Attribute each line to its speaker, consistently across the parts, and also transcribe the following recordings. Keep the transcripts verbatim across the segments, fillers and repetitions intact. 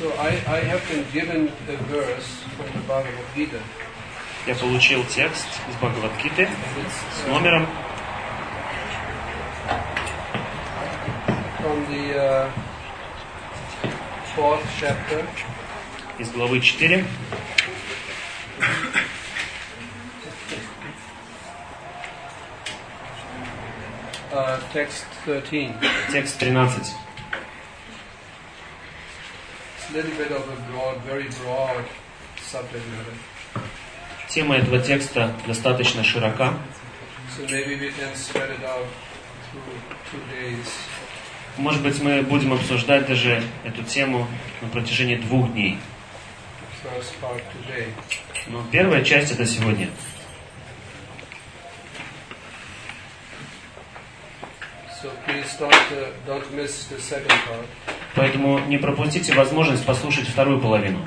Speaker 1: So I, I have been given a verse from the Bhagavad Gita.
Speaker 2: Я получил текст из Бхагавад-гиты с номером
Speaker 1: from the uh, fourth chapter.
Speaker 2: Из главы четыре.
Speaker 1: Uh, text thirteen.
Speaker 2: Текст тринадцать.
Speaker 1: It's a little bit of a broad, very broad subject matter.
Speaker 2: Тема этого текста достаточно широка.
Speaker 1: So maybe we can spread it out through two days.
Speaker 2: Может быть, мы будем обсуждать даже эту тему на протяжении двух дней.
Speaker 1: First part today.
Speaker 2: Но первая часть это сегодня.
Speaker 1: So please don't, uh, don't miss the second part.
Speaker 2: Поэтому не пропустите возможность послушать вторую половину.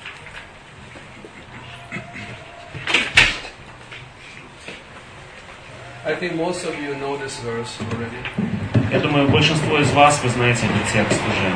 Speaker 1: I think most of you know this verse already.
Speaker 2: Я думаю, большинство из вас вы знаете этот текст уже.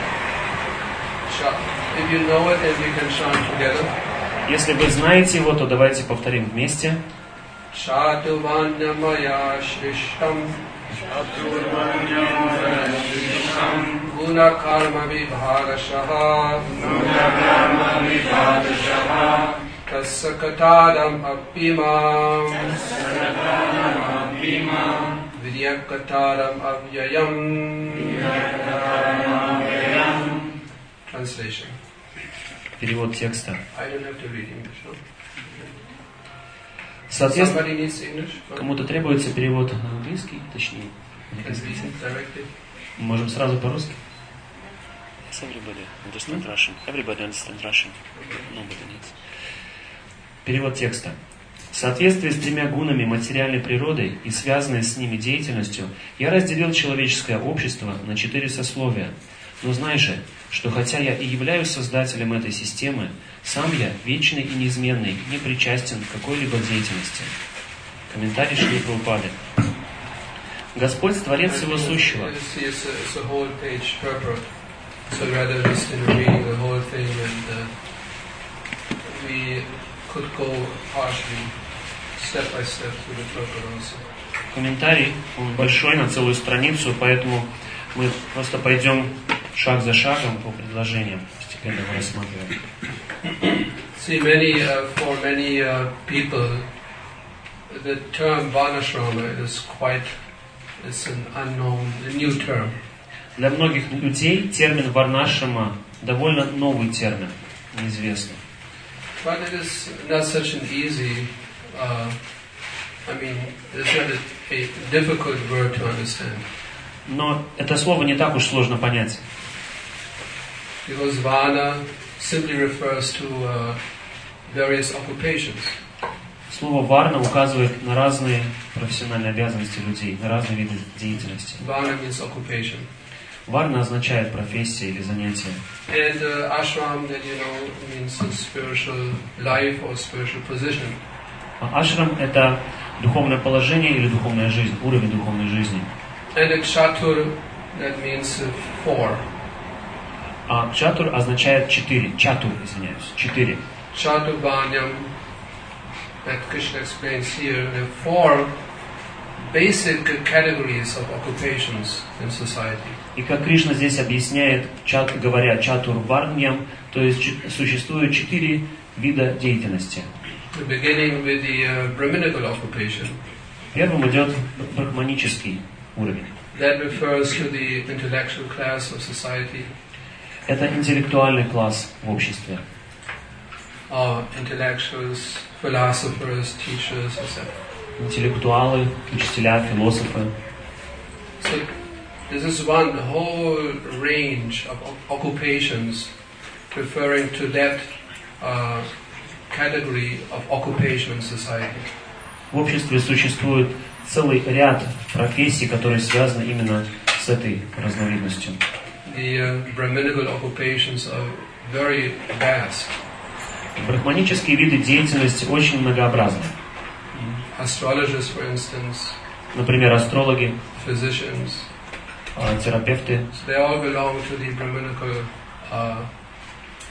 Speaker 1: If you know it, then we can chant together.
Speaker 2: Если вы знаете его, то давайте повторим вместе.
Speaker 1: Chatuvanyamaya shrishtam Chatuvanyamaya shrishtam Guna karma vibhagashaha Guna karma vibhagashaha Tasakatadam apimam Tasakatadam apimam Vidyakatadam avyayam Vidyakatadam avyayam. Translation.
Speaker 2: Перевод текста.
Speaker 1: I don't have to read English, no?
Speaker 2: Соответственно,
Speaker 1: Somebody needs English? No?
Speaker 2: кому-то требуется перевод на английский, точнее.
Speaker 1: Can we directly?
Speaker 2: Можем сразу по-русски.
Speaker 3: Yes, everybody understand Russian. Everybody understand Russian. Nobody needs.
Speaker 2: Перевод текста. В соответствии с тремя гунами материальной природы и связанной с ними деятельностью, я разделил человеческое общество на четыре сословия. Но знай же, что хотя я и являюсь создателем этой системы, сам я, вечный и неизменный, не причастен к какой-либо деятельности. Комментарий Шрила Прабхупады. Господь, Творец всего сущего. Комментарий, он большой, на целую страницу, поэтому мы просто пойдем шаг за шагом по предложениям, постепенно его рассматриваем.
Speaker 1: See, many, uh, for many uh, people, the term Varnashrama is quite, it's an unknown, a new term.
Speaker 2: Для многих людей термин Варнашрама довольно новый термин, неизвестный.
Speaker 1: But it is not such an easy, uh, I mean, it's not a, a difficult word to understand.
Speaker 2: Но это слово не так уж сложно понять.
Speaker 1: Because Varna simply refers to uh, various occupations.
Speaker 2: Слово «варна» указывает на разные профессиональные обязанности людей, на разные виды деятельности.
Speaker 1: Varna means occupation.
Speaker 2: Варна означает профессия или занятие.
Speaker 1: And uh, ashram, that you know, means a spiritual life or spiritual position.
Speaker 2: А ашрам – это духовное положение или духовная жизнь, уровень духовной жизни.
Speaker 1: And a chatur, that means uh, four.
Speaker 2: А чатур означает четыре. Чатур, извиняюсь, четыре.
Speaker 1: Chaturvanyam, that Krishna explains here, there are four basic categories of occupations in society.
Speaker 2: И как Кришна здесь объясняет, чат, говоря чатур варньям, то есть ч- существует четыре вида деятельности.
Speaker 1: Beginning with the uh, Brahminical occupation.
Speaker 2: Первым идет брахманический уровень.
Speaker 1: That refers to the intellectual class of society.
Speaker 2: Это интеллектуальный класс в обществе.
Speaker 1: Uh, intellectuals, philosophers, teachers, et cetera.
Speaker 2: Интеллектуалы, учителя, философы.
Speaker 1: So this is one whole range of occupations referring to that uh, category of occupation in society.
Speaker 2: В обществе существует целый ряд профессий, которые связаны именно с этой разновидностью.
Speaker 1: The uh, Brahminical occupations are very vast.
Speaker 2: Брахманические виды деятельности очень многообразны.
Speaker 1: Astrologers, for instance,
Speaker 2: Например, астрологи,
Speaker 1: physicians,
Speaker 2: терапевты.
Speaker 1: so they all belong to the Brahminical uh,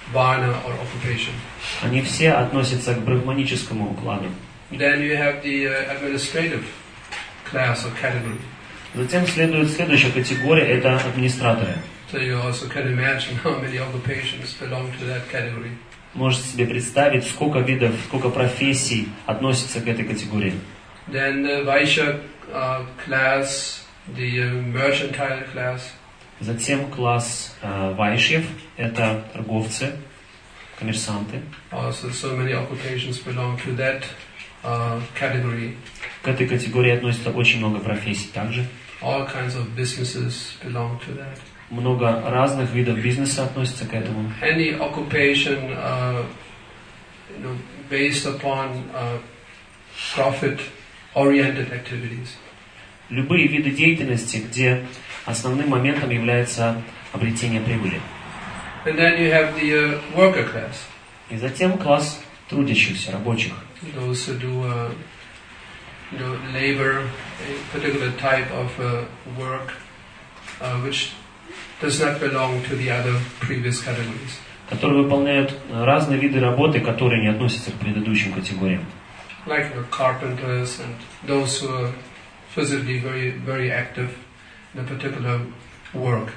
Speaker 1: varna or occupation.
Speaker 2: Они все относятся к брахманическому укладу.
Speaker 1: Then you have the uh, administrative class or category.
Speaker 2: Затем следует следующая категория, это администраторы.
Speaker 1: So you also can imagine how many occupations belong to that category.
Speaker 2: Можете себе представить, сколько видов, сколько профессий относятся к этой категории.
Speaker 1: Then the Vaishya uh, class, the uh, mercantile class.
Speaker 2: Затем класс э, вайшьев, это торговцы, коммерсанты.
Speaker 1: Also, so many occupations belong to that uh, category.
Speaker 2: К этой категории относится очень много профессий также.
Speaker 1: All kinds of businesses belong to that.
Speaker 2: Много разных видов бизнеса относятся к этому.
Speaker 1: Any occupation, uh, you know, based upon uh, profit-oriented activities.
Speaker 2: Любые виды деятельности, где основным моментом является обретение прибыли.
Speaker 1: And then you have the uh, worker class.
Speaker 2: И затем класс трудящихся, рабочих.
Speaker 1: Those who do uh, you know, labor, a particular type of uh, work, uh, which does not belong to the other previous categories.
Speaker 2: Которые выполняют разные виды работы, которые не относятся к предыдущим категориям.
Speaker 1: Like the carpenters and those who are physically very, very active in a particular work.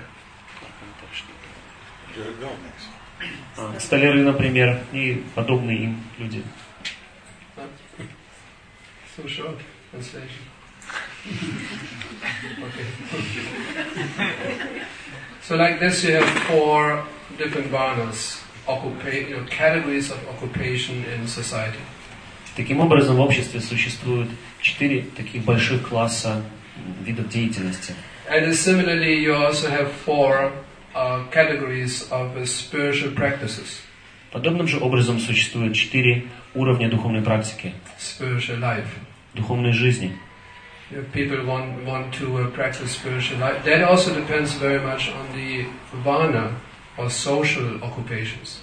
Speaker 2: Столяры, например, и подобные им люди.
Speaker 1: So short translation. Okay. So like this, you have four different varnas, occupa- you know, categories of occupation in society.
Speaker 2: Таким образом, в обществе существует четыре таких больших класса видов деятельности.
Speaker 1: And similarly, you also have four uh, categories of uh, spiritual practices.
Speaker 2: Подобным же образом существует четыре уровня духовной практики,
Speaker 1: Spiritual life.
Speaker 2: духовной жизни.
Speaker 1: If people want, want to uh, practice spiritual life, that also depends very much on the varna or social occupations.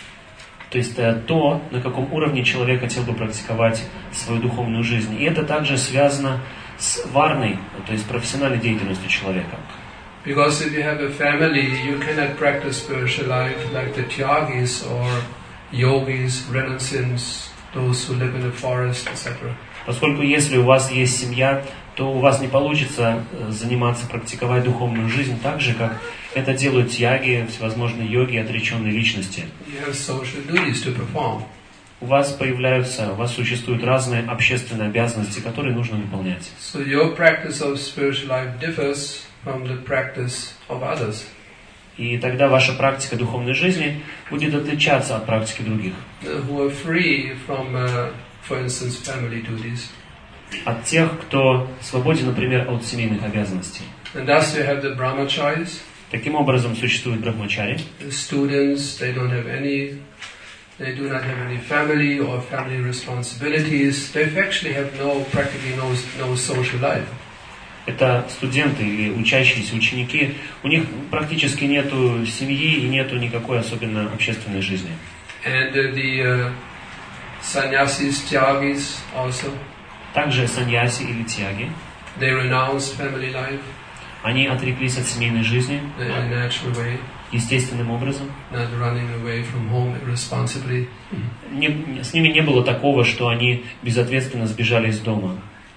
Speaker 2: То есть то, на каком уровне человек хотел бы практиковать свою духовную жизнь. И это также связано с варной, то есть профессиональной деятельностью человека.
Speaker 1: Because if you have a family, you cannot practice spiritual life like the tyagis or yogis, renunciants, those who live in the forest, et cetera.
Speaker 2: Поскольку если у вас есть семья, то у вас не получится заниматься, практиковать духовную жизнь так же, как это делают тьяги, всевозможные йоги, отреченные личности.
Speaker 1: You have social duties to perform.
Speaker 2: У вас появляются, у вас существуют разные общественные обязанности, которые нужно выполнять.
Speaker 1: So your practice of spiritual life differs from the practice of others.
Speaker 2: И тогда ваша практика духовной жизни будет отличаться от практики других.
Speaker 1: Who are free from, uh, for instance, family duties.
Speaker 2: От тех, кто свободен, например, от семейных обязанностей.
Speaker 1: And thus you have the brahmacharis.
Speaker 2: Таким образом существует брахмачари.
Speaker 1: The students, they don't have any, they do not have any family or family responsibilities. They actually have no, practically no, no social life.
Speaker 2: Это студенты или учащиеся, ученики. У них практически нету семьи и нету никакой особенно общественной жизни.
Speaker 1: And uh, the uh, sannyasis, tyagis also.
Speaker 2: Также саньяси или тьяги.
Speaker 1: They renounce family life.
Speaker 2: Они отреклись от семейной жизни
Speaker 1: in a natural way,
Speaker 2: естественным образом.
Speaker 1: not running away from home irresponsibly.
Speaker 2: Не, с ними не было такого, что они безответственно сбежали из дома.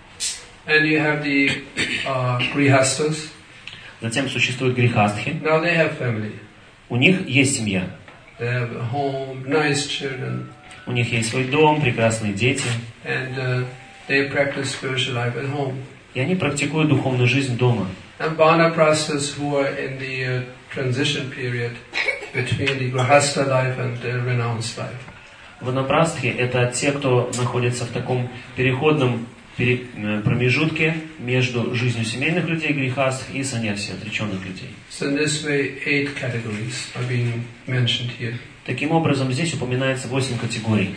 Speaker 1: And you have the uh, grihastas.
Speaker 2: Затем существуют грихастхи.
Speaker 1: Now they have family.
Speaker 2: У них есть семья.
Speaker 1: They have a home, nice children,
Speaker 2: У них есть свой дом, прекрасные дети.
Speaker 1: and uh, they practice spiritual life at home.
Speaker 2: И они практикуют духовную жизнь дома.
Speaker 1: And Vanaprasthas who are in the uh, transition period between the grihasta life and the renounced life.
Speaker 2: Ванапрастхи — это те, кто находится в таком переходном пере, промежутке между жизнью семейных людей, грихастх, и саньяси, отреченных людей.
Speaker 1: So in this way, eight categories are being mentioned here.
Speaker 2: Таким образом, здесь упоминается восемь категорий.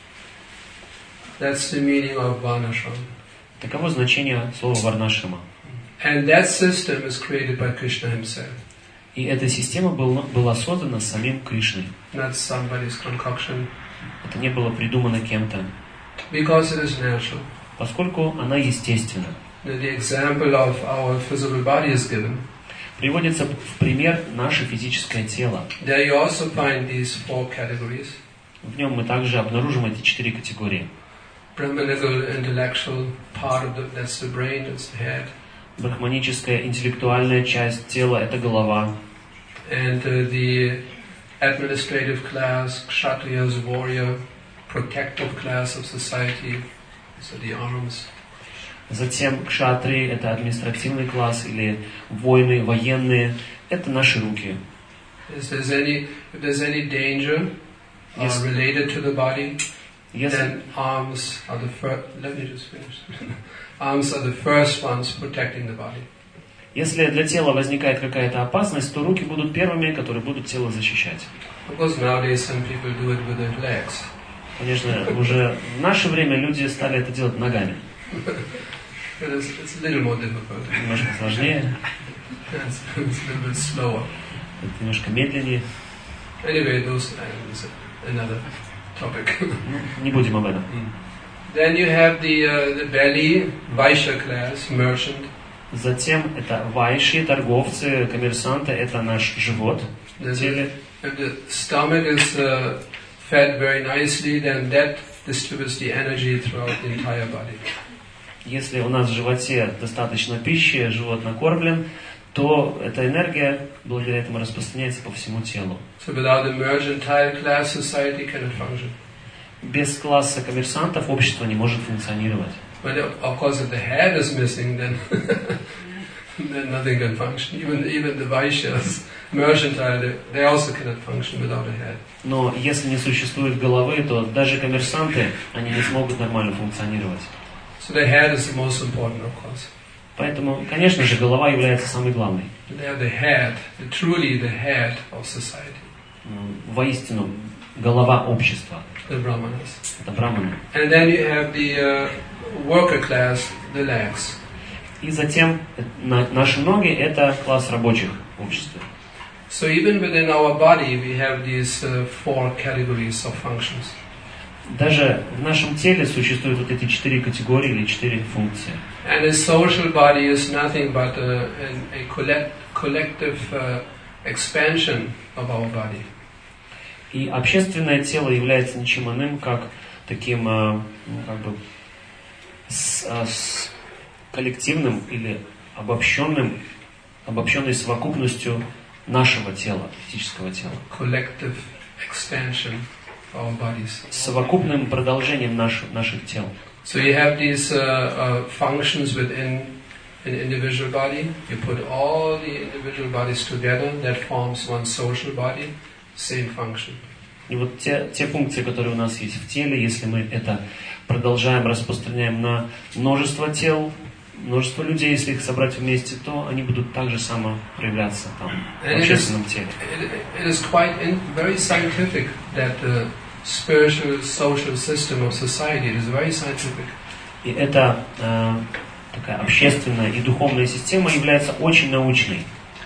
Speaker 1: That's the meaning of Varnashram.
Speaker 2: Таково значение слова варнашрама.
Speaker 1: And that system is created by Krishna himself.
Speaker 2: И эта система была, была создана самим Кришной.
Speaker 1: Not somebody's concoction.
Speaker 2: Это не было придумано кем-то.
Speaker 1: Because it is natural.
Speaker 2: Поскольку она естественна.
Speaker 1: The, the example of our physical body is given.
Speaker 2: Приводится в пример наше физическое тело.
Speaker 1: There you also find these four categories.
Speaker 2: В нем мы также обнаружим эти четыре категории.
Speaker 1: Brahmanical intellectual part of the, that's the brain, that's the head.
Speaker 2: Брахманическая интеллектуальная часть тела – это голова.
Speaker 1: And uh, the administrative class, kshatriyas, warrior, protective class of society, so the arms.
Speaker 2: Затем кшатри – это административный класс, или воины, военные – это наши руки.
Speaker 1: If there's any, if there's any danger uh,
Speaker 2: Yes.
Speaker 1: related to the body,
Speaker 2: Если,
Speaker 1: then arms are the first. Let me just finish. Arms are the first ones protecting the body.
Speaker 2: если для тела возникает какая-то опасность, то руки будут первыми, которые будут тело защищать.
Speaker 1: Of course, nowadays some people do it with their legs.
Speaker 2: Конечно, уже в наше время люди стали это делать ногами.
Speaker 1: But it's, it's a little more difficult.
Speaker 2: Немножко сложнее,
Speaker 1: It's, it's a little bit slower.
Speaker 2: это немножко медленнее.
Speaker 1: Anyway, those is another topic.
Speaker 2: Ну, не будем об этом.
Speaker 1: Then you have the uh, the belly, Vaishya class, merchant.
Speaker 2: Затем это вайши, торговцы, коммерсанты, это наш живот в
Speaker 1: There's
Speaker 2: теле.
Speaker 1: a- If the stomach is uh, fed very nicely, then that distributes the energy throughout the entire body.
Speaker 2: Если у нас в животе достаточно пищи, живот накормлен, то эта энергия благодаря этому распространяется по всему телу.
Speaker 1: So without the mercantile class, society cannot function.
Speaker 2: Без класса коммерсантов общество не может функционировать.
Speaker 1: But uh, of course, if the head is missing, then then nothing can function. Even even the Vaishyas, mercantile, they, they also cannot function without a head.
Speaker 2: Но если не существует головы, то даже коммерсанты, они не смогут нормально функционировать.
Speaker 1: So the head is the most important, of course.
Speaker 2: Поэтому, конечно же, голова является самой главной.
Speaker 1: They are the head, the, truly the head of society,
Speaker 2: М, Воистину, голова общества.
Speaker 1: the Brahmanas.
Speaker 2: Это браманы.
Speaker 1: And then you have the uh, worker class, the legs.
Speaker 2: И затем э, на- наши ноги – это класс рабочих в обществе.
Speaker 1: So even within our body, we have these uh, four categories of functions.
Speaker 2: Даже в нашем теле существуют вот эти четыре категории или четыре функции.
Speaker 1: And a social body is nothing but a, an, a collect, collective uh, expansion of our body.
Speaker 2: И общественное тело является ничем иным, как таким э, ну, как бы с, а, с коллективным или обобщенным, обобщенной совокупностью нашего тела, физического тела.
Speaker 1: Collective expansion of our bodies.
Speaker 2: Совокупным продолжением наш, наших тел.
Speaker 1: So you have these uh, uh, functions within an individual body. You put all the individual bodies together, that forms one social body, same function.
Speaker 2: И вот те, те функции, которые у нас есть в теле, если мы это продолжаем, распространяем на множество тел, множество людей, если их собрать вместе, то они будут так же само проявляться там, в
Speaker 1: And it is,
Speaker 2: общественном теле.
Speaker 1: it, it is quite in, very scientific that the spiritual social system of society is very scientific.
Speaker 2: И эта э, такая общественная и духовная система является очень научной.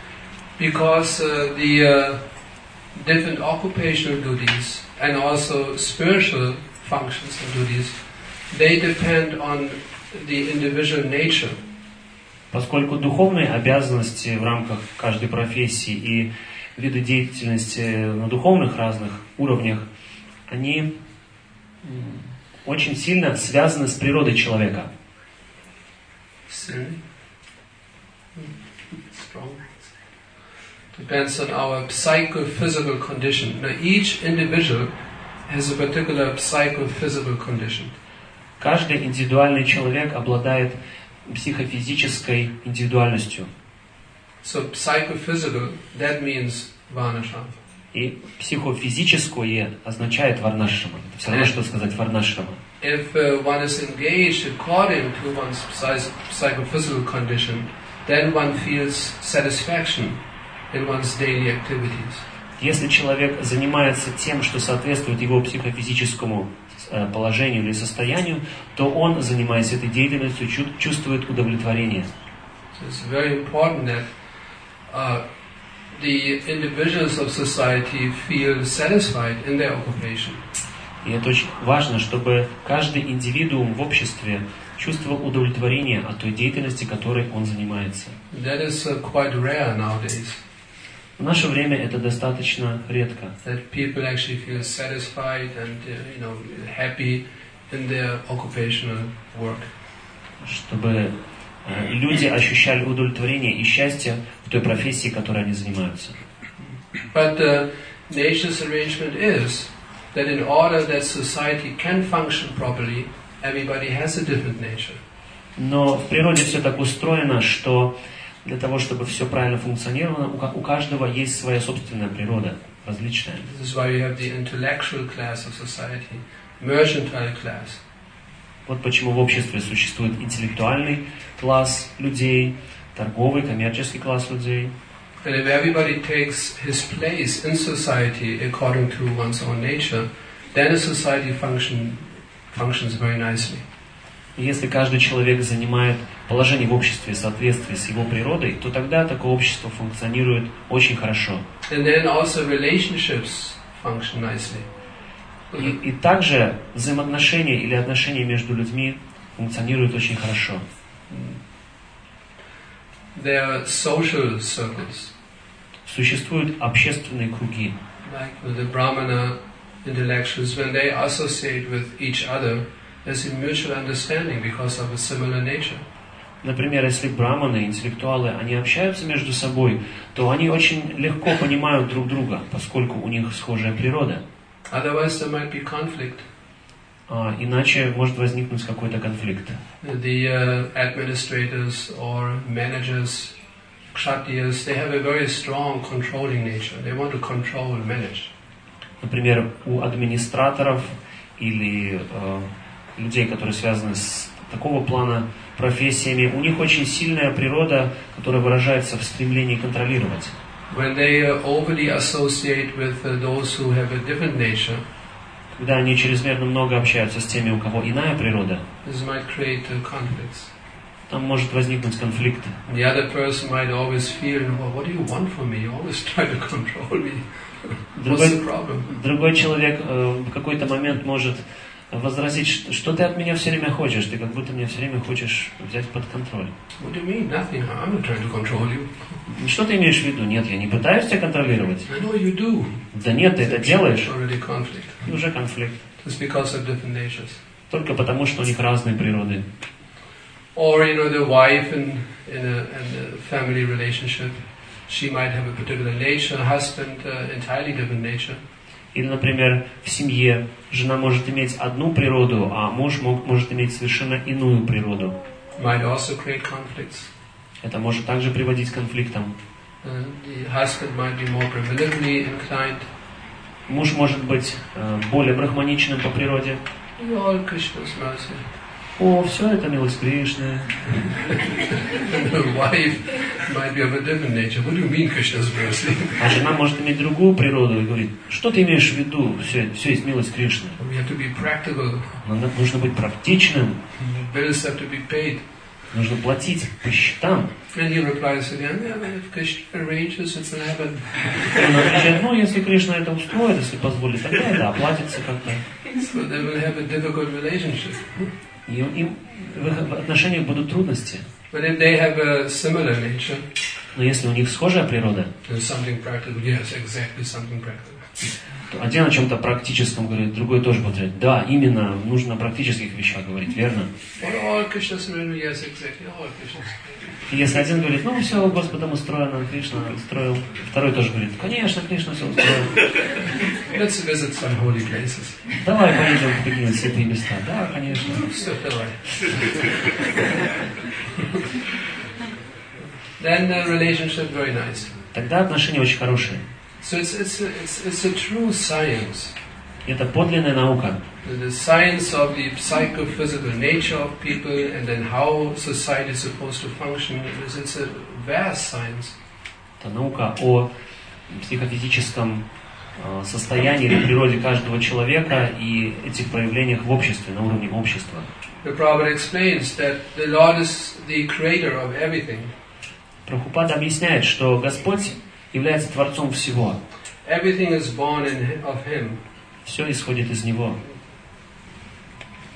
Speaker 1: Because uh, the uh, different occupational duties and also spiritual functions and duties, they depend on the individual nature.
Speaker 2: Поскольку духовные обязанности в рамках каждой профессии и виды деятельности на духовных разных уровнях, они м, очень сильно связаны с природой человека.
Speaker 1: Sin? Strong. Depends on our psychophysical condition. Now, each individual has a particular psychophysical condition.
Speaker 2: Каждый индивидуальный человек обладает психофизической индивидуальностью.
Speaker 1: So, psychophysical, that means varnashram.
Speaker 2: И психофизическое означает варнашрама. Это все равно, что сказать варнашрама.
Speaker 1: If uh, one is engaged according to one's psy- psychophysical condition, then one feels satisfaction in one's daily activities.
Speaker 2: Если человек занимается тем, что соответствует его психофизическому э, положению или состоянию, то он, занимаясь этой деятельностью, чу- чувствует удовлетворение.
Speaker 1: So it's very important that uh, the individuals of society feel satisfied in their occupation.
Speaker 2: И это очень важно, чтобы каждый индивидуум в обществе чувствовал удовлетворение от той деятельности, которой он занимается.
Speaker 1: That is uh, quite rare nowadays.
Speaker 2: В наше время это достаточно редко.
Speaker 1: That people actually feel satisfied and uh, you know happy in their occupational work.
Speaker 2: Чтобы э, люди ощущали удовлетворение и счастье в той профессии, которой они занимаются.
Speaker 1: But uh, nature's arrangement is that in order that society can function properly, everybody has a different nature.
Speaker 2: Но в природе все так устроено, что для того, чтобы все правильно функционировало, у каждого есть своя собственная природа, различная.
Speaker 1: This is why we have the intellectual class of society, mercantile class.
Speaker 2: Вот почему в обществе существует интеллектуальный класс людей, торговый, коммерческий класс людей.
Speaker 1: And if everybody takes his place in society according to one's own nature, then a society function, functions very nicely.
Speaker 2: Если каждый человек занимает положение в обществе в соответствии с его природой, то тогда такое общество функционирует очень хорошо.
Speaker 1: And then also relationships function nicely.
Speaker 2: И, и также взаимоотношения или отношения между людьми функционируют очень хорошо.
Speaker 1: There are social circles.
Speaker 2: Существуют общественные круги.
Speaker 1: Like the Brahmana intellectuals, when they associate with each other, there's a mutual understanding because of a similar nature.
Speaker 2: Например, если браманы, интеллектуалы, они общаются между собой, то они очень легко понимают друг друга, поскольку у них схожая природа.
Speaker 1: Otherwise there might be conflict.
Speaker 2: А, иначе может возникнуть какой-то конфликт.
Speaker 1: The uh, administrators or managers, kshatriyas, they have a very strong controlling nature. They want to control and manage.
Speaker 2: Например, у администраторов или э, людей, которые связаны с такого плана профессиями, у них очень сильная природа, которая выражается в стремлении контролировать.
Speaker 1: When they uh, overly associate with uh, those who have a different nature,
Speaker 2: когда они чрезмерно много общаются с теми, у кого иная природа,
Speaker 1: this might create uh, conflicts.
Speaker 2: там может возникнуть конфликт.
Speaker 1: The other person might always feel, well, what do you want from me? You always try to control me. What's the problem?
Speaker 2: Другой человек э, в какой-то момент может возразить, что, что ты от меня все время хочешь, ты как будто меня все время хочешь взять под контроль.
Speaker 1: What do you mean? Nothing. I'm not trying to control you.
Speaker 2: Что ты имеешь в виду? Нет, я не пытаюсь тебя контролировать.
Speaker 1: I know you do.
Speaker 2: Да нет, ты это делаешь.
Speaker 1: Already conflict.
Speaker 2: И уже конфликт.
Speaker 1: It's because of different natures.
Speaker 2: Только потому, что у них разные природы.
Speaker 1: Or, you know, the wife in, in, a, in a family relationship, she might have a particular nature, husband, uh, entirely different nature.
Speaker 2: Или, например, в семье жена может иметь одну природу, а муж мог, может иметь совершенно иную природу.
Speaker 1: Might also create conflicts.
Speaker 2: Это может также приводить к конфликтам.
Speaker 1: Uh, the husband might be more primitively inclined.
Speaker 2: Муж может быть э, более брахманичным по природе.
Speaker 1: All Krishna's mercy.
Speaker 2: О, все это милость Кришны.
Speaker 1: The wife might be of a different nature. What do you mean Krishna's mercy?
Speaker 2: А жена может иметь другую природу и говорит, что ты имеешь в виду? Все, все есть милость Кришны.
Speaker 1: We have to be practical.
Speaker 2: Нам нужно быть практичным.
Speaker 1: Bills have to be paid.
Speaker 2: Нужно платить по счетам.
Speaker 1: And he replies again, yeah, if Krishna arranges, it will happen.
Speaker 2: И он отвечает, ну, если Кришна это устроит, если позволит, тогда это оплатится как-то.
Speaker 1: So they will have a difficult relationship.
Speaker 2: И им в их отношениях будут трудности.
Speaker 1: But if they have a similar nature,
Speaker 2: Но если у них схожая природа,
Speaker 1: there's something practical. Yes, exactly something practical.
Speaker 2: то один о чем-то практическом говорит, другой тоже будет говорить, да, именно, нужно о практических вещах говорить, верно?
Speaker 1: What all Krishna's will, yes, exactly all Krishna's.
Speaker 2: И если один говорит, ну, все Господом устроено, Кришна устроил, второй тоже говорит, конечно, Кришна все устроил.
Speaker 1: Let's visit some holy places.
Speaker 2: Давай поедем в какие-нибудь святые места. Да, конечно.
Speaker 1: Все, давай. Then the relationship very nice.
Speaker 2: Тогда отношения очень хорошие.
Speaker 1: So it's it's a, it's it's a true science.
Speaker 2: Это подлинная наука.
Speaker 1: The science of the psychophysical nature of people and then how society is supposed to function. It's, it's a vast science.
Speaker 2: Это наука о психофизическом э, состоянии или природе каждого человека и этих проявлениях в обществе, на уровне общества.
Speaker 1: The Prabhupada explains that the Lord is the creator of everything.
Speaker 2: Прабхупада объясняет, что Господь является Творцом всего.
Speaker 1: Everything is born in, of Him.
Speaker 2: Все исходит из Него.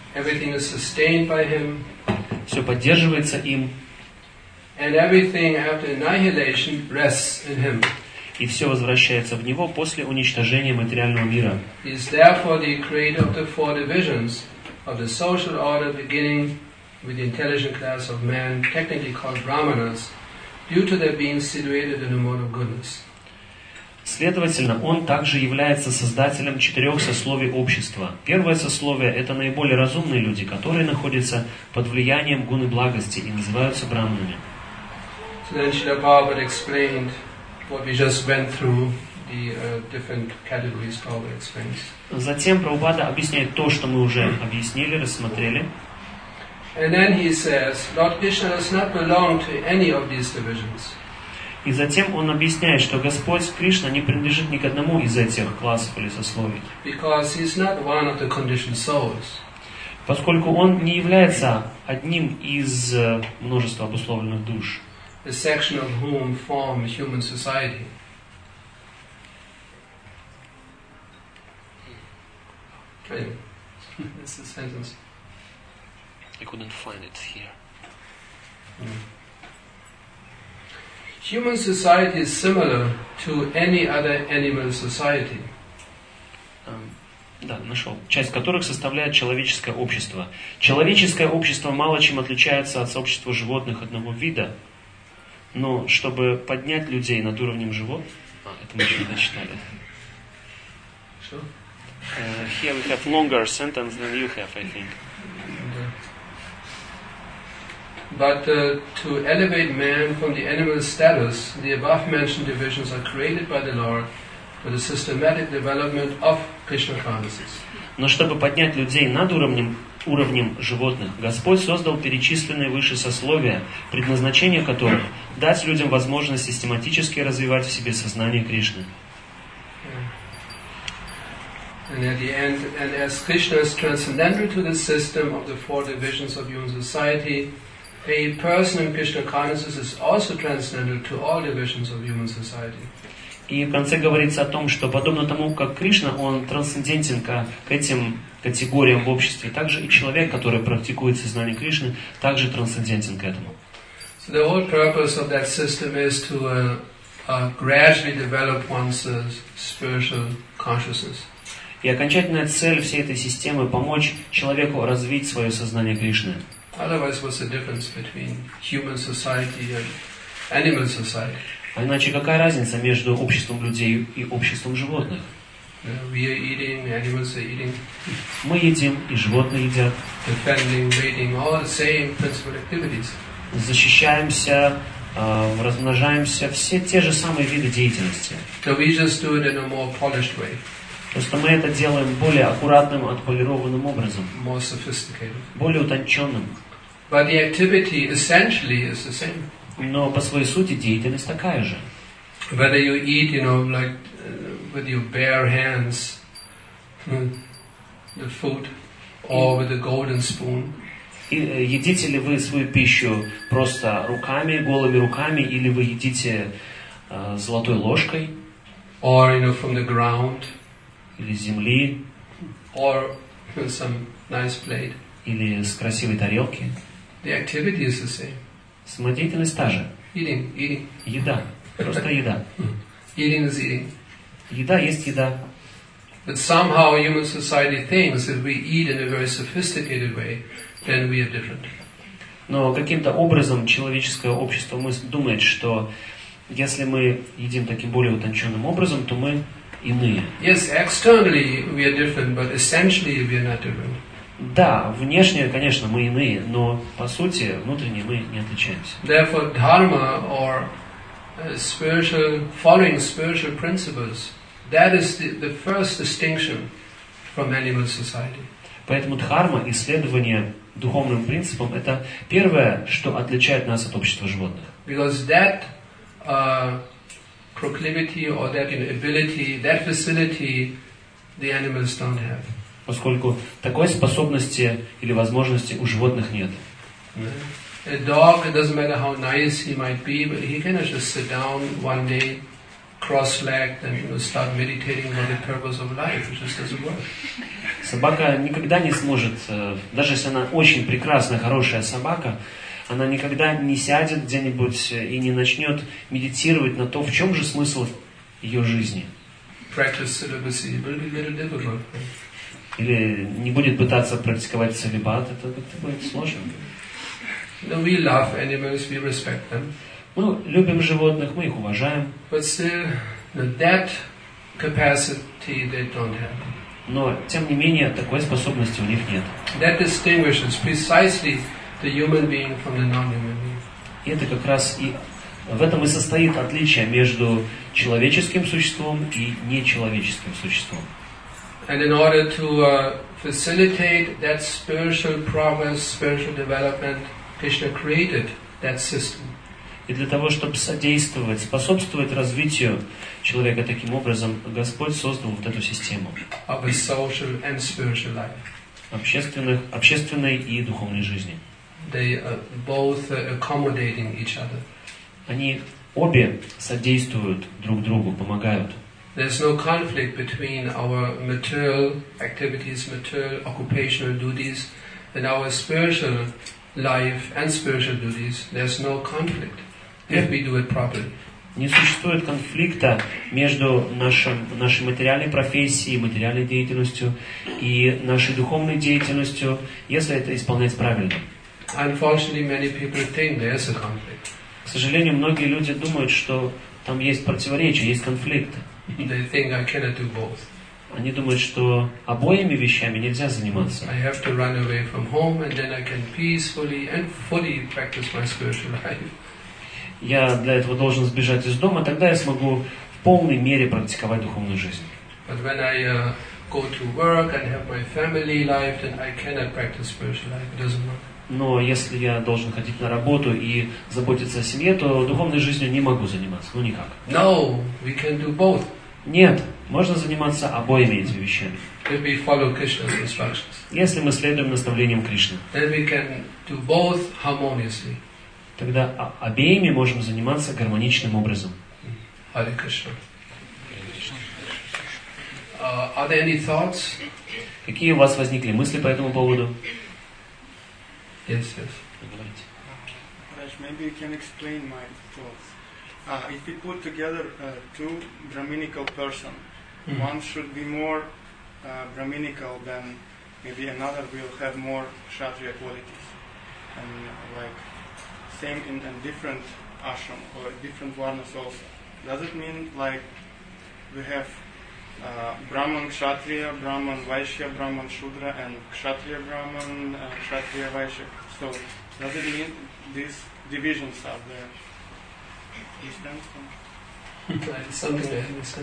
Speaker 1: Everything is sustained by him.
Speaker 2: Все поддерживается им.
Speaker 1: And everything after annihilation rests in him.
Speaker 2: И все возвращается в него после уничтожения материального мира.
Speaker 1: He is therefore the creator of the four divisions of the social order, beginning with the intelligent class of man, technically called Brahmanas, due to their being situated in the mode of goodness.
Speaker 2: Следовательно, он также является создателем четырех сословий общества. Первое сословие – это наиболее разумные люди, которые находятся под влиянием гуны благости и называются браманами.
Speaker 1: So then Srila Prabhupada explained what we just went through, the uh, different categories Prabhupada explains.
Speaker 2: Затем Прабхупада объясняет то, что мы уже объяснили, рассмотрели.
Speaker 1: And then he says, Lord Krishna does not belong to any of these divisions.
Speaker 2: И затем он объясняет, что Господь Кришна не принадлежит ни к одному из этих классов или сословий.
Speaker 1: Because he is not one of the conditioned souls.
Speaker 2: Поскольку он не является одним из множества обусловленных душ.
Speaker 1: The section of whom form human society. Anyway, this is a sentence.
Speaker 3: I couldn't find it here.
Speaker 1: Mm. Human society is similar to any other animal society.
Speaker 2: Um, да, нашел. Часть которых составляет человеческое общество. Человеческое общество мало чем отличается от сообщества животных одного вида. Но чтобы поднять людей над уровнем животных... А, это мы еще не дочитали.
Speaker 1: Sure.
Speaker 3: Uh, here we have longer sentence than you have, I think.
Speaker 1: But uh, to elevate man from the animal status, the above-mentioned divisions are created by the Lord for the systematic development of Krishna consciousness.
Speaker 2: Но чтобы поднять людей над уровнем, уровнем животных, Господь создал перечисленные выше сословия, предназначение которых – дать людям возможность систематически развивать в себе сознание Кришны.
Speaker 1: And at the end, and as Krishna is transcendental to the system of the four divisions of human society, a person in Krishna consciousness is also transcendental to all divisions of human society.
Speaker 2: И в конце говорится о том, что подобно тому, как Кришна, он трансцендентен к, к этим категориям в обществе, также и человек, который практикует сознание Кришны, также трансцендентен к этому.
Speaker 1: So the whole purpose of that system is to uh, uh, gradually develop one's uh, spiritual consciousness.
Speaker 2: И окончательная цель всей этой системы – помочь человеку развить свое сознание Кришны.
Speaker 1: Otherwise, what's the difference between human society and animal society?
Speaker 2: А иначе какая разница между обществом людей и обществом животных?
Speaker 1: Uh, we are eating, animals are eating.
Speaker 2: Мы едим, и животные едят.
Speaker 1: Defending, raiding, all the same principal activities.
Speaker 2: Защищаемся, э, размножаемся, все те же самые виды деятельности.
Speaker 1: So we just do it in a more polished way.
Speaker 2: Просто мы это делаем более аккуратным, отполированным образом,
Speaker 1: More sophisticated.
Speaker 2: более утонченным.
Speaker 1: But the activity essentially is the same.
Speaker 2: Но по своей сути деятельность такая же.
Speaker 1: Whether you eat, you know, like uh, with your bare hands, hmm, the food, or with a golden spoon.
Speaker 2: И э, едите ли вы свою пищу просто руками, голыми руками, или вы едите э, золотой ложкой,
Speaker 1: Or, you know, from the ground,
Speaker 2: или с земли,
Speaker 1: or you know, some nice plate.
Speaker 2: или с красивой тарелки.
Speaker 1: The activity is the same.
Speaker 2: Самодеятельность та же.
Speaker 1: Eating, eating.
Speaker 2: Еда. Просто еда.
Speaker 1: Eating is eating.
Speaker 2: Еда есть еда.
Speaker 1: But somehow human society thinks if we eat in a very sophisticated way, then we are different.
Speaker 2: Но каким-то образом человеческое общество мысль, думает, что если мы едим таким более утонченным образом, то мы иные.
Speaker 1: Yes, externally we are different, but essentially we are not different.
Speaker 2: Да, внешне, конечно, мы иные, но по сути внутренне мы не отличаемся.
Speaker 1: Therefore, dharma or uh, spiritual, following spiritual principles, that is the, the first distinction from animal society.
Speaker 2: Поэтому дхарма, исследование духовным принципам, это первое, что отличает нас от общества животных.
Speaker 1: Because that uh, proclivity or that you know, ability, that facility, the animals don't have.
Speaker 2: Поскольку такой способности или возможности у животных нет.
Speaker 1: A dog, it doesn't matter how nice he might be, but he cannot just sit down one day, cross-legged, and you know, start meditating on the purpose of life. It just doesn't work.
Speaker 2: Собака никогда не сможет, даже если она очень прекрасная, хорошая собака, она никогда не сядет где-нибудь и не начнет медитировать на то, в чем же смысл ее жизни. Или не будет пытаться практиковать целибат, это как-то будет сложно.
Speaker 1: No, we love animals, we respect them.
Speaker 2: Мы любим животных, мы их уважаем.
Speaker 1: But still, that capacity they don't have.
Speaker 2: Но, тем не менее, такой способности у них нет.
Speaker 1: That distinguishes precisely the human being from the non-human being.
Speaker 2: И это как раз и в этом и состоит отличие между человеческим существом и нечеловеческим существом.
Speaker 1: And in order to uh, facilitate that spiritual progress, spiritual development, Krishna created that system.
Speaker 2: И для того, чтобы содействовать, способствовать развитию человека таким образом, Господь создал вот эту систему
Speaker 1: of a social and spiritual life.
Speaker 2: Общественных, общественной и духовной жизни.
Speaker 1: They are both accommodating each other.
Speaker 2: Они обе содействуют друг другу, помогают.
Speaker 1: There's no conflict between our material activities, material occupational duties, and our spiritual life and spiritual duties. There's no conflict if we do it properly.
Speaker 2: Не существует конфликта между нашим, нашей материальной профессией, материальной деятельностью и нашей духовной деятельностью, если это исполнять правильно.
Speaker 1: Unfortunately, many people think there is a conflict.
Speaker 2: К сожалению, многие люди думают, что там есть противоречия, есть конфликты.
Speaker 1: They think I cannot do both.
Speaker 2: Они думают, что обоими вещами нельзя заниматься.
Speaker 1: I have to run away from home and then I can peacefully and fully practice my spiritual life.
Speaker 2: Я для этого должен сбежать из дома, тогда я смогу в полной мере практиковать духовную жизнь.
Speaker 1: But when I uh, go to work and have my family life, then I cannot practice spiritual life. It doesn't work.
Speaker 2: Но если я должен ходить на работу и заботиться о семье, то духовной жизнью не могу заниматься. Ну никак.
Speaker 1: No, we can do both.
Speaker 2: Нет, можно заниматься обоими этими вещами.
Speaker 1: If we follow Krishna's instructions.
Speaker 2: Если мы следуем наставлениям Кришны.
Speaker 1: Then we can do both harmoniously.
Speaker 2: Тогда обеими можем заниматься гармоничным образом.
Speaker 1: Hare Krishna. Uh, are there any thoughts?
Speaker 2: Какие у вас возникли мысли по этому поводу?
Speaker 1: Yes, yes.
Speaker 4: Raj, maybe you can explain my thoughts. Uh, if we put together uh, two Brahminical person, mm-hmm. one should be more uh, Brahminical than maybe another will have more Kshatriya qualities. And uh, like same in, in different ashram or different varnas also. Does it mean like we have uh, Brahman Kshatriya, Brahman Vaishya, Brahman Shudra, and Kshatriya Brahman, uh, Kshatriya Vaishya? So does it mean these divisions are there?
Speaker 1: Something I understand.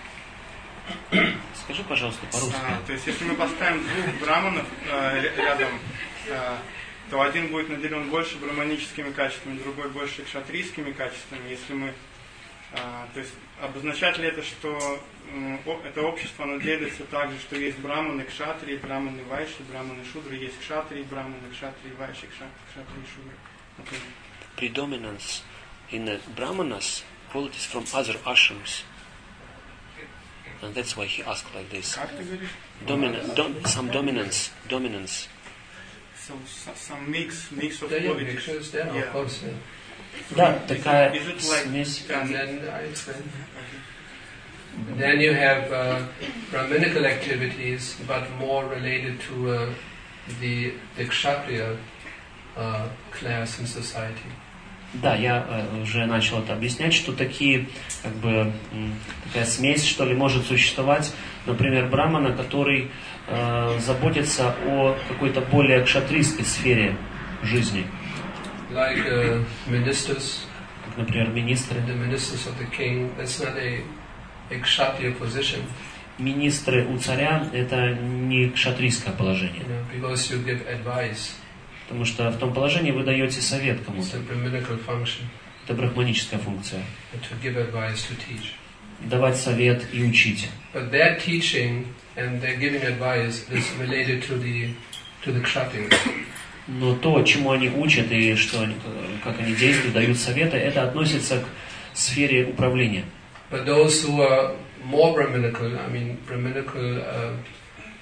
Speaker 2: Скажи, пожалуйста, по-русски.
Speaker 4: А, то есть, если мы поставим двух браманов э, рядом, э, то один будет наделен больше браманическими качествами, другой больше кшатрийскими качествами. Если мы, э, то есть, обозначает ли это, что э, это общество оно делится так же, что есть браманы кшатрии, браманы вайши, браманы шудры, есть кшатрии, браманы кшатрии, вайши, кшатрии, шудры. Okay.
Speaker 3: Predominance in the brahmanas, qualities from other ashrams. And that's why he asked like this. Domina- dom- some dominance, dominance.
Speaker 4: So, some mix, mix of
Speaker 1: yeah, yeah,
Speaker 4: qualities.
Speaker 1: Mixtures there, yeah. Of course, yeah.
Speaker 2: Да, такая
Speaker 4: is it like,
Speaker 2: смесь.
Speaker 1: And then I explain. Then you have uh, Brahminical activities, but more related to uh, the, the Kshatriya uh, class in society.
Speaker 2: Да, я э, уже начал это объяснять, что такие, как бы, м, такая смесь, что ли, может существовать. Например, брамана, который э, заботится о какой-то более кшатрийской сфере жизни.
Speaker 1: Like uh, ministers,
Speaker 2: как, например, министры.
Speaker 1: the ministers of the king, that's not a, a Kshatriya position.
Speaker 2: Министры у царя – это не кшатрийское положение.
Speaker 1: You know, because you give advice.
Speaker 2: Потому что в том положении вы даете совет
Speaker 1: It's
Speaker 2: кому-то.
Speaker 1: a Brahminical function.
Speaker 2: Это брахманическая функция.
Speaker 1: To give advice, to teach.
Speaker 2: Давать совет и учить.
Speaker 1: But their teaching and their giving advice is related to the to the Kshatriyas.
Speaker 2: Но то, чему они учат и что они, как они действуют, дают советы, это относится к сфере управления.
Speaker 1: But those who are more Brahminical, I mean Brahminical uh,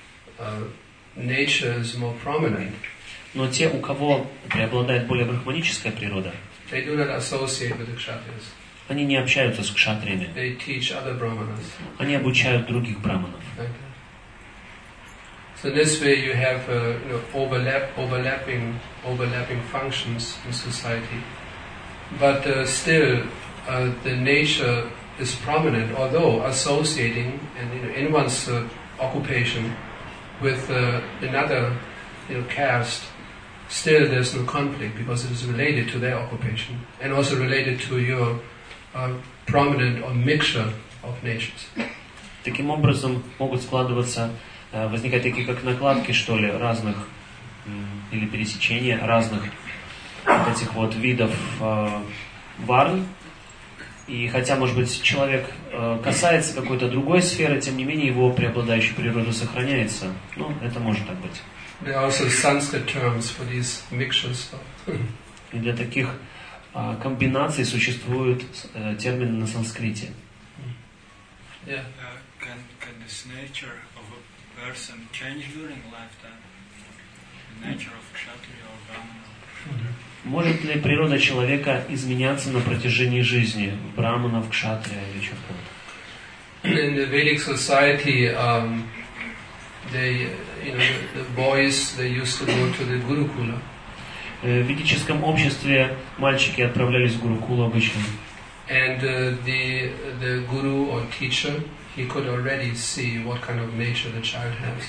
Speaker 1: uh, nature is more prominent,
Speaker 2: Но те, у кого преобладает более брахманическая природа,
Speaker 1: they do not associate with the kshatriyas.
Speaker 2: они не общаются с кшатриями.
Speaker 1: They teach other brahmanas.
Speaker 2: Они обучают других браманов.
Speaker 1: Okay. So this way you have uh, you know, overlap, overlapping, overlapping functions in society, but uh, still uh, the nature is prominent, although associating and you know, in one's uh, occupation with uh, another you know, caste, still there's no conflict because it is related to their occupation and also related to your uh, prominent or mixture of natures.
Speaker 2: Таким образом могут складываться, возникать такие как накладки, что ли, разных или пересечения разных вот этих вот видов варн. И хотя, может быть, человек касается какой-то другой сферы, тем не менее его преобладающая природа сохраняется. Ну, это может так быть.
Speaker 1: There are also Sanskrit terms for these mixtures.
Speaker 2: И для таких а, комбинаций существуют а, термины на санскрите.
Speaker 1: Yeah.
Speaker 4: Uh, can, can this nature of a person change during lifetime? The nature of kshatriya or brahmana?
Speaker 2: Может ли природа человека изменяться на протяжении жизни? Браманов, кшатрия или чего-то?
Speaker 1: In the Vedic society, um, they, you know, the, the boys, they used to go to the Gurukula.
Speaker 2: В ведическом обществе мальчики отправлялись в Гурукулу обычно.
Speaker 1: And uh, the the guru or teacher, he could already see what kind of nature the child has.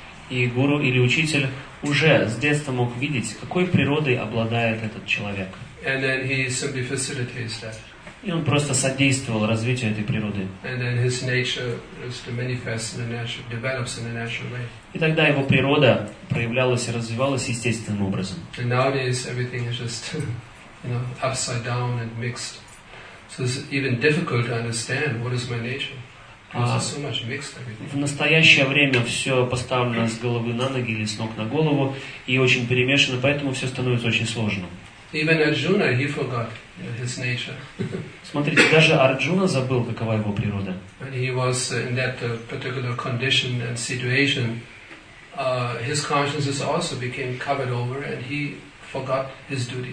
Speaker 2: И гуру или учитель уже с детства мог видеть, какой природой обладает этот человек.
Speaker 1: And then he simply facilitates that.
Speaker 2: И он просто содействовал развитию этой природы.
Speaker 1: And then his nature is to manifest in a natural, develops in a natural way.
Speaker 2: И тогда его природа проявлялась и развивалась естественным образом.
Speaker 1: And nowadays everything is just, you know, upside down and mixed. So it's even difficult to understand what is my nature. Because there's so much mixed everything.
Speaker 2: В настоящее время все поставлено с головы на ноги или с ног на голову и очень перемешано, поэтому все становится очень сложным.
Speaker 1: Even Arjuna, he forgot, you know, his nature.
Speaker 2: Смотрите, даже Арджуна забыл, какова его природа.
Speaker 1: When he was in that uh, particular condition and situation, uh, his consciousness also became covered over and he forgot his duty.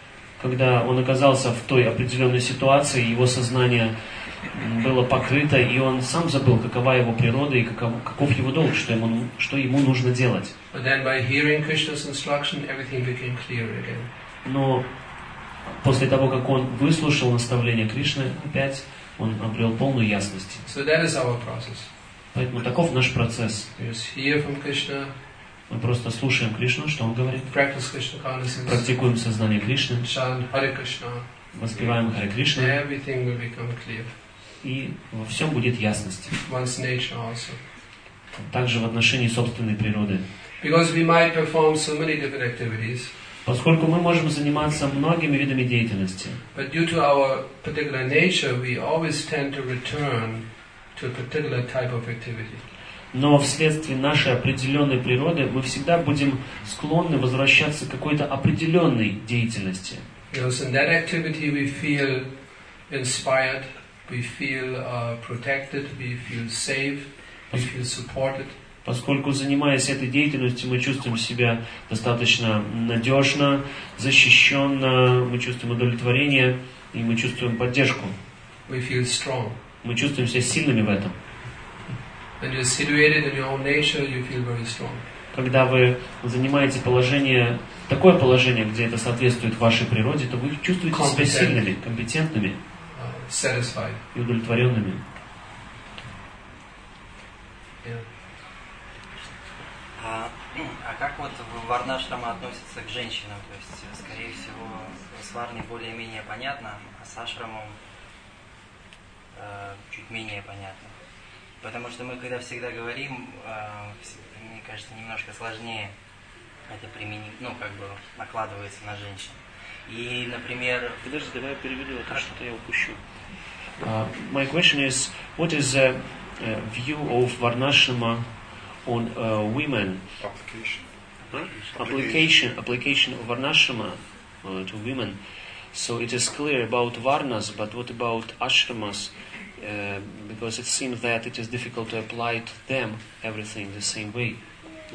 Speaker 2: Когда он оказался в той определенной ситуации, его сознание было покрыто, и он сам забыл, какова его природа и каков, каков его долг, что ему, что ему нужно делать.
Speaker 1: But then by hearing Krishna's instruction, everything became clear again.
Speaker 2: Но после того, как он выслушал наставление Кришны, опять он обрел полную ясность.
Speaker 1: So that is our process.
Speaker 2: Поэтому таков наш процесс.
Speaker 1: We just hear from Krishna,
Speaker 2: Мы просто слушаем Кришну, что он говорит,
Speaker 1: practice Krishna consciousness,
Speaker 2: практикуем сознание Кришны,
Speaker 1: chant Hare Krishna,
Speaker 2: воспеваем Харе Кришна,
Speaker 1: everything will become clear.
Speaker 2: и во всем будет ясность.
Speaker 1: One's nature also.
Speaker 2: Также в отношении собственной природы.
Speaker 1: Because we might perform so many different activities,
Speaker 2: Поскольку мы можем заниматься многими видами деятельности,
Speaker 1: but due to our particular nature, we always tend to return to a particular type of activity.
Speaker 2: но вследствие нашей определенной природы мы всегда будем склонны возвращаться к какой-то определенной деятельности.
Speaker 1: Because in that activity we feel inspired, we feel uh, protected, we feel safe, we feel supported.
Speaker 2: Поскольку, занимаясь этой деятельностью, мы чувствуем себя достаточно надежно, защищенно, мы чувствуем удовлетворение и мы чувствуем поддержку.
Speaker 1: We feel strong.
Speaker 2: Мы чувствуем себя сильными в этом.
Speaker 1: When you're situated in your own nature, you feel very strong.
Speaker 2: Когда вы занимаете положение, такое положение, где это соответствует вашей природе, то вы чувствуете себя сильными, компетентными
Speaker 1: uh, satisfied.
Speaker 2: и удовлетворенными.
Speaker 1: Yeah.
Speaker 5: А, а как вот варнашрама относится к женщинам? То есть, скорее всего, с варной более-менее понятно, а с ашрамом э, чуть менее понятно. Потому что мы, когда всегда говорим, э, мне кажется, немножко сложнее это применить, ну, как бы накладывается на женщин. И, например...
Speaker 2: Подожди, давай я переведу, а то что-то я упущу. Uh, my question is, what is the uh, view of Varnashrama on uh, women?
Speaker 6: Application.
Speaker 2: Huh? Application. Application of Varnashrama uh, to women. So it is clear about Varnas, but what about Ashramas? Uh, because it seems that it is difficult to apply to them everything the same way.
Speaker 3: Да?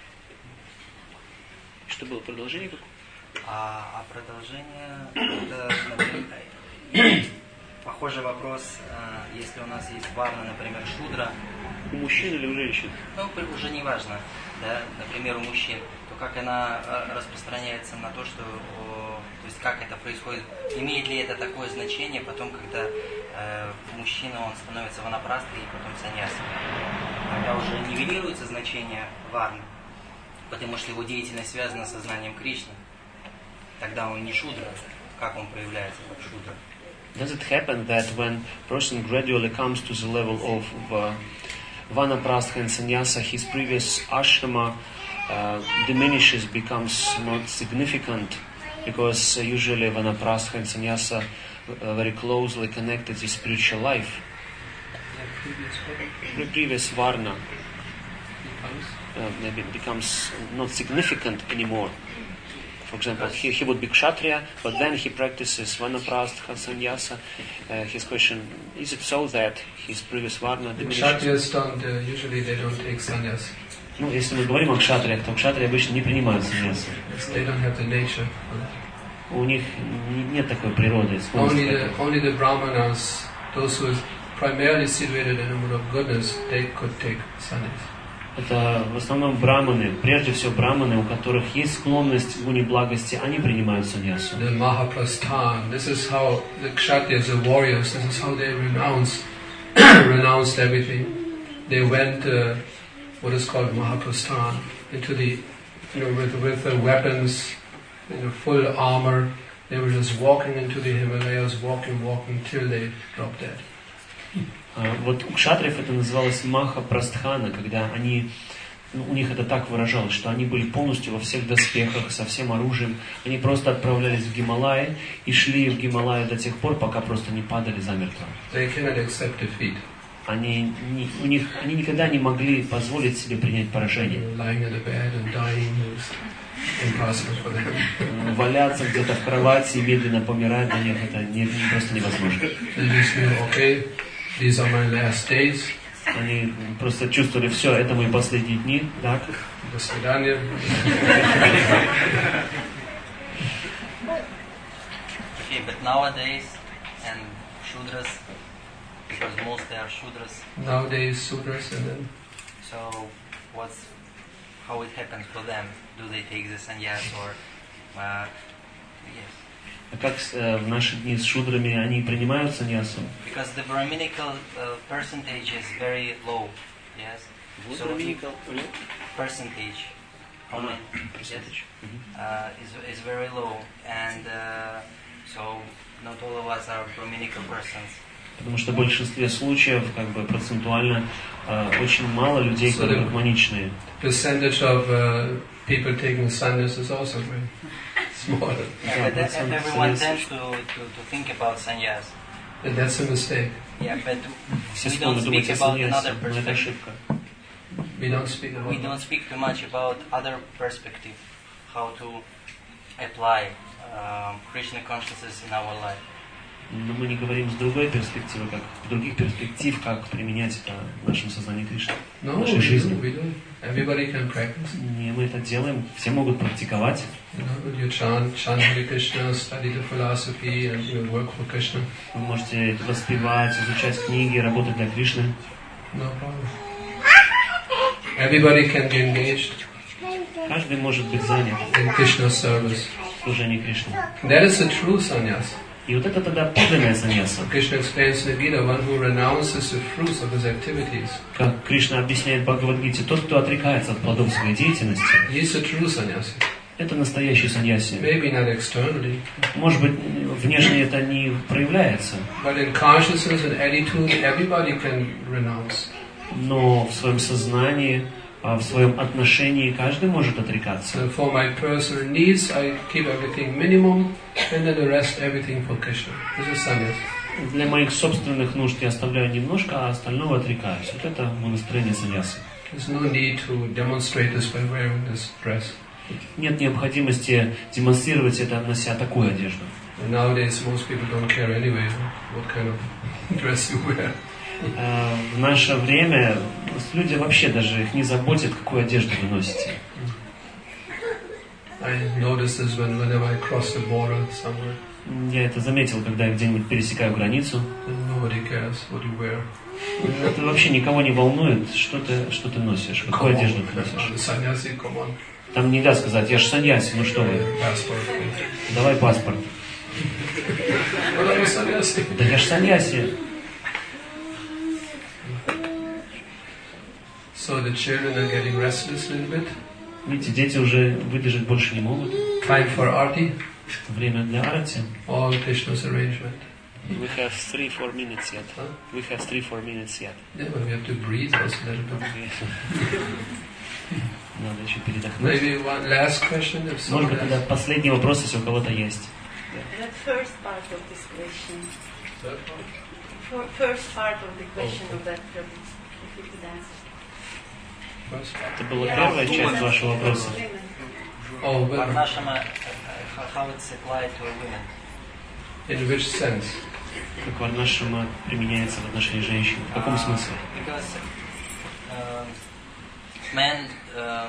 Speaker 3: Что было продолжение какое?
Speaker 5: А, а продолжение, это, например, похожий вопрос, если у нас есть варна, например, шудра.
Speaker 3: У мужчин или у женщин?
Speaker 5: Ну, уже не важно, да, например, у мужчин, то как она распространяется на то, что, то есть как это происходит, имеет ли это такое значение потом, когда э, мужчина, он становится ванапрастой и потом саньясом, когда уже нивелируется значение варны, потому что его деятельность связана с сознанием Кришны, тогда он не шудра, как он проявляется как шудра.
Speaker 2: Does it happen that when person gradually comes to the level of uh, Vanaprastha and Sannyasa, his previous ashrama uh, diminishes, becomes not significant, because uh, usually Vanaprastha and Sannyasa uh, very closely connected to spiritual life. The previous Varna uh, maybe becomes not significant anymore. For example, he, he would be Kshatriya, but then he practices Vanaprastha, Sannyasa. Uh, his question, is it so that his previous Varna diminishes?
Speaker 1: Kshatriyas don't, uh, usually they don't take sannyas.
Speaker 2: Ну, если мы говорим о кшатриях, то кшатрии обычно не принимают саньясу.
Speaker 1: They don't have the nature.
Speaker 2: У них нет такой природы.
Speaker 1: Only the, only the brahmanas, those who are primarily situated in the mood of goodness, they could take sannyas.
Speaker 2: Это в основном браманы, прежде всего браманы, у которых есть склонность к гуне благости, они принимают саньясу.
Speaker 1: The Mahaprasthan, this is how the Kshatriyas, the warriors, this is how they renounced, renounced everything. They went, uh, what is called Mahaprasthan, into the, you know, with, with the weapons, you know, full armor. They were just walking into the Himalayas, walking, walking, till they dropped dead.
Speaker 2: Вот у кшатриев это называлось маха прастхана, когда они, ну, у них это так выражалось, что они были полностью во всех доспехах, со всем оружием. Они просто отправлялись в Гималаи и шли в Гималаи до тех пор, пока просто не падали замертво.
Speaker 1: They cannot accept defeat.
Speaker 2: Они, не, у них, они никогда не могли позволить себе принять поражение.
Speaker 1: Lying in the bed and dying is impossible for them.
Speaker 2: Валяться где-то в кровати и медленно помирать для них это не, не, просто невозможно.
Speaker 1: They just feel, okay, these are my last days.
Speaker 2: Они просто чувствовали, все, это мои последние дни, так?
Speaker 1: До свидания.
Speaker 5: Okay, but nowadays, and Shudras, because mostly are Shudras.
Speaker 1: Nowadays, Sudras, and then.
Speaker 5: So, what's how it happens for them? Do they take the sannyas or uh, yes?
Speaker 2: А как э, в наши дни с шудрами они принимают саньясу?
Speaker 5: Because the Brahminical uh, percentage is very low, yes. So
Speaker 3: Brahminical
Speaker 5: percentage, how many?
Speaker 2: Percentage.
Speaker 5: Uh, is is very low, and uh, so not all of us are Brahminical persons.
Speaker 2: Потому что в большинстве случаев, как бы процентуально, э, очень мало людей,
Speaker 1: So
Speaker 2: которые
Speaker 1: the
Speaker 2: брахманичные.
Speaker 1: percentage of uh, people taking sannyas is also very small.
Speaker 5: Yeah, but that, everyone tends to, to, to think about sannyas.
Speaker 1: And that's a mistake.
Speaker 5: Yeah, but
Speaker 2: Все
Speaker 5: we don't
Speaker 2: склонны думать
Speaker 5: speak
Speaker 2: о
Speaker 5: about another
Speaker 2: саньясе, но это
Speaker 5: perspective.
Speaker 2: ошибка.
Speaker 1: We don't speak about
Speaker 5: We don't speak too much about other perspective, how to apply um, Krishna consciousness in our life.
Speaker 2: Но мы не говорим с другой перспективы, как других перспектив, как применять это в нашем сознании Кришны, в
Speaker 1: No,
Speaker 2: нашей
Speaker 1: we
Speaker 2: жизни.
Speaker 1: do, we do. Everybody can practice.
Speaker 2: Не, мы это делаем, все могут практиковать.
Speaker 1: You know, you chant, chant Hare Krishna, study the philosophy, and you work for Krishna.
Speaker 2: Вы можете воспевать, изучать книги, работать для Кришны.
Speaker 1: No problem. Everybody can be engaged
Speaker 2: Каждый может быть занят
Speaker 1: in Krishna's service.
Speaker 2: в служении Кришны.
Speaker 1: That is the true sannyas.
Speaker 2: И вот это тогда подлинная саньяса.
Speaker 1: Krishna explains in the Gita, one who renounces the fruits of his activities.
Speaker 2: Как Кришна объясняет в Бхагавад-гите, тот, кто отрекается от плодов своей деятельности,
Speaker 1: He is a true sannyasi.
Speaker 2: это настоящий саньяси.
Speaker 1: Maybe not externally,
Speaker 2: Может быть, внешне это не проявляется,
Speaker 1: but in consciousness and attitude, everybody can renounce.
Speaker 2: но в своем сознании, в своем отношении каждый может отрекаться.
Speaker 1: So for my personal needs, I keep everything minimum, and then the rest, everything for Krishna. This is sannyas.
Speaker 2: Для моих собственных нужд я оставляю немножко, а остального отрекаюсь. Вот это настроение саньясы.
Speaker 1: There's no need to demonstrate this by wearing this dress.
Speaker 2: Нет необходимости демонстрировать это, нося такую одежду.
Speaker 1: And nowadays, most people don't care anyway what kind of dress you wear.
Speaker 2: э, в наше время люди вообще даже их не заботят, какую одежду вы носите.
Speaker 1: I notice this when, whenever I cross the border somewhere.
Speaker 2: Я это заметил, когда я где-нибудь пересекаю границу.
Speaker 1: Nobody cares what you wear.
Speaker 2: Это вообще никого не волнует, что ты, что ты носишь, какую одежду ты носишь.
Speaker 1: Sannyasi, come on.
Speaker 2: Там нельзя сказать, я ж саньяси, ну что вы,
Speaker 1: Passport.
Speaker 2: давай паспорт.
Speaker 1: But I'm a sannyasi.
Speaker 2: Да я ж саньяси.
Speaker 1: So the children are getting restless a little bit.
Speaker 2: Видите, дети уже выдержать больше не могут.
Speaker 1: Time for arti.
Speaker 2: Время для арати.
Speaker 1: All Krishna's arrangement.
Speaker 3: We have three, four minutes yet.
Speaker 1: Huh?
Speaker 3: We have three, four minutes yet.
Speaker 1: Yeah, but we have to breathe also a little bit.
Speaker 2: Надо еще передохнуть.
Speaker 1: Maybe one last question if
Speaker 2: Может
Speaker 1: someone
Speaker 2: быть, тогда
Speaker 1: has.
Speaker 2: последний вопрос, если у кого-то есть.
Speaker 6: The first part of this question.
Speaker 1: Third one?
Speaker 6: For, first part of the question of that problem. If you could answer.
Speaker 1: First one.
Speaker 2: Это была первая часть вашего вопроса.
Speaker 1: Oh, but
Speaker 5: Varnashama, how it's applied to women?
Speaker 1: in which sense?
Speaker 2: Как варнашрама применяется в отношении женщин? В каком смысле?
Speaker 5: Because um, men, uh,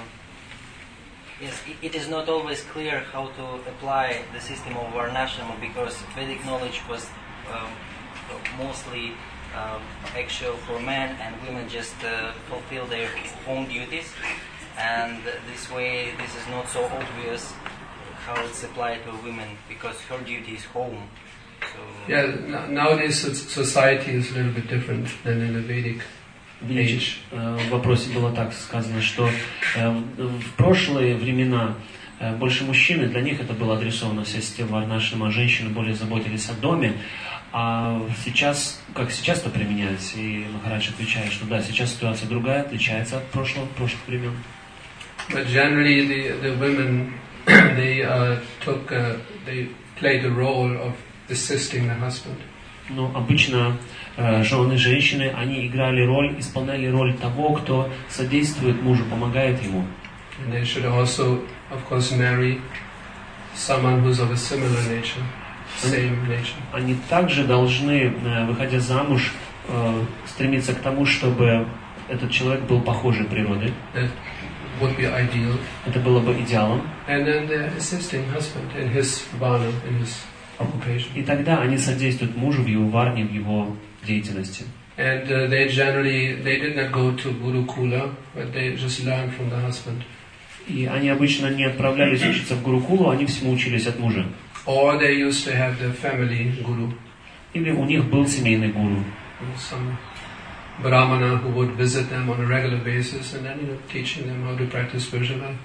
Speaker 5: yes, it, it is not always clear how to apply the system of Varnashama because Vedic knowledge was um, mostly um, actual for men and women just uh, fulfill their own duties. And this way, this is not so obvious how it's applied to women because her duty is home. So
Speaker 1: Yeah, n- nowadays so- society is a little bit different than in the Vedic
Speaker 2: Видите,
Speaker 1: age.
Speaker 2: э, в вопросе было так сказано, что э, в прошлые времена э, больше мужчины, для них это было адресовано вся система варнашрама, женщины более заботились о доме, а сейчас, как сейчас это применяется, и Махарадж отвечает, что да, сейчас ситуация другая, отличается от прошлого, прошлых времен.
Speaker 1: But generally, the the women they uh, took uh, they played the role of assisting the husband.
Speaker 2: Но обычно э, жены, женщины, они играли роль, исполняли роль того, кто содействует мужу, помогает ему.
Speaker 1: And they should also, of course, marry someone who's of a similar nature, same nature.
Speaker 2: Они также должны, э, выходя замуж, э, стремиться к тому, чтобы этот человек был похожей природой.
Speaker 1: That would be ideal.
Speaker 2: Это было бы идеалом.
Speaker 1: And then they're assisting husband in his varna, in his occupation.
Speaker 2: И тогда они содействуют мужу в его варне, в его деятельности.
Speaker 1: And uh, they generally, they did not go to Gurukula, but they just learned from the husband.
Speaker 2: И они обычно не отправлялись учиться в Гурукулу, они всему учились от мужа.
Speaker 1: Or they used to have the family guru,
Speaker 2: Или у них был семейный гуру.
Speaker 1: some brahmana who would visit them on a regular basis and then, you know, teaching them how to practice spiritual life.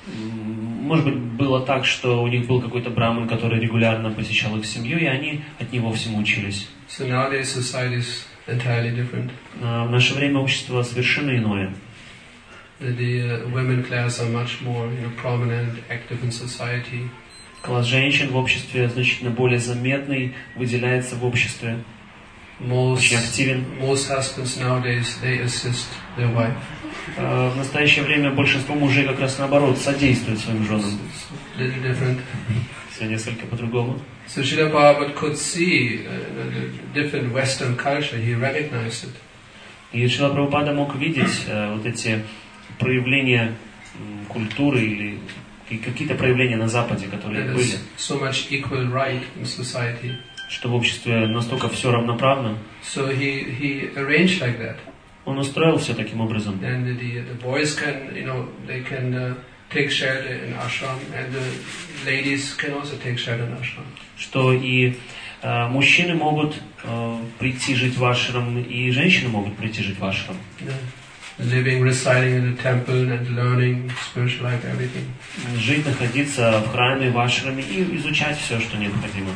Speaker 2: М, Может быть, было так, что у них был какой-то браман, который регулярно посещал их семью, и они от него всему учились.
Speaker 1: So nowadays society is entirely different.
Speaker 2: А в наше время общество совершенно иное.
Speaker 1: The, the uh, women class are much more, you know, prominent, active in society.
Speaker 2: Класс женщин в обществе значительно более заметный, выделяется в обществе,
Speaker 1: Most
Speaker 2: очень активен.
Speaker 1: most husbands nowadays they assist their wife.
Speaker 2: А в настоящее время большинство мужей как раз наоборот содействуют своим женам.
Speaker 1: It's a little different.
Speaker 2: Все несколько по-другому.
Speaker 1: So Srila Prabhupada could see uh, the different Western culture. He recognized it.
Speaker 2: И Шрила Прабхупада мог видеть э, вот эти проявления м, культуры или и какие-то проявления на Западе, которые
Speaker 1: And
Speaker 2: были,
Speaker 1: there's so much equal right in society.
Speaker 2: что в обществе настолько все равноправно.
Speaker 1: So he, he arranged like that.
Speaker 2: Он устроил все таким образом.
Speaker 1: And the, the boys can, you know, they can uh, take shelter in ashram, and the ladies can also take shelter in ashram.
Speaker 2: Что и э, мужчины могут э, прийти жить в ашрам, и женщины могут прийти жить в ашрам.
Speaker 1: Yeah. Living, residing in the temple and learning spiritual life, everything.
Speaker 2: Жить, находиться в храме, в ашраме и изучать все, что необходимо.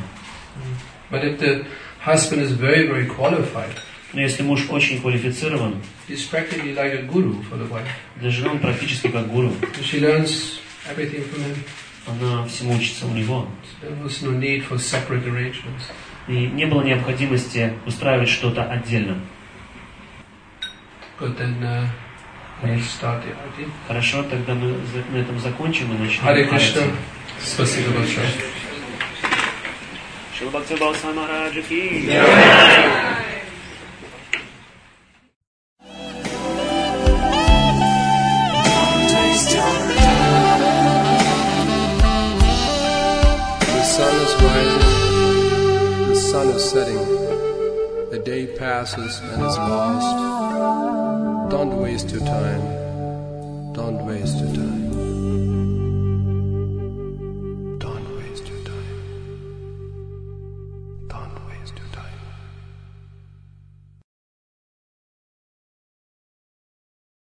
Speaker 1: But if the husband is very, very qualified,
Speaker 2: Но если муж очень квалифицирован,
Speaker 1: he's practically like a guru for the wife.
Speaker 2: для жены он практически как гуру.
Speaker 1: And she learns everything from him.
Speaker 2: Она всему учится у него.
Speaker 1: There was no need for separate arrangements.
Speaker 2: И не было необходимости устраивать что-то отдельно.
Speaker 1: Good, then uh, we'll start the arati.
Speaker 2: Хорошо, тогда мы за- на этом закончим и начнем.
Speaker 1: Hare Krishna.
Speaker 2: арати.
Speaker 1: Спасибо большое.
Speaker 2: Шрила Бхакти Валса Махараджа ки.
Speaker 7: sun is setting, a day passes and is lost. Don't waste your time. Don't waste your time.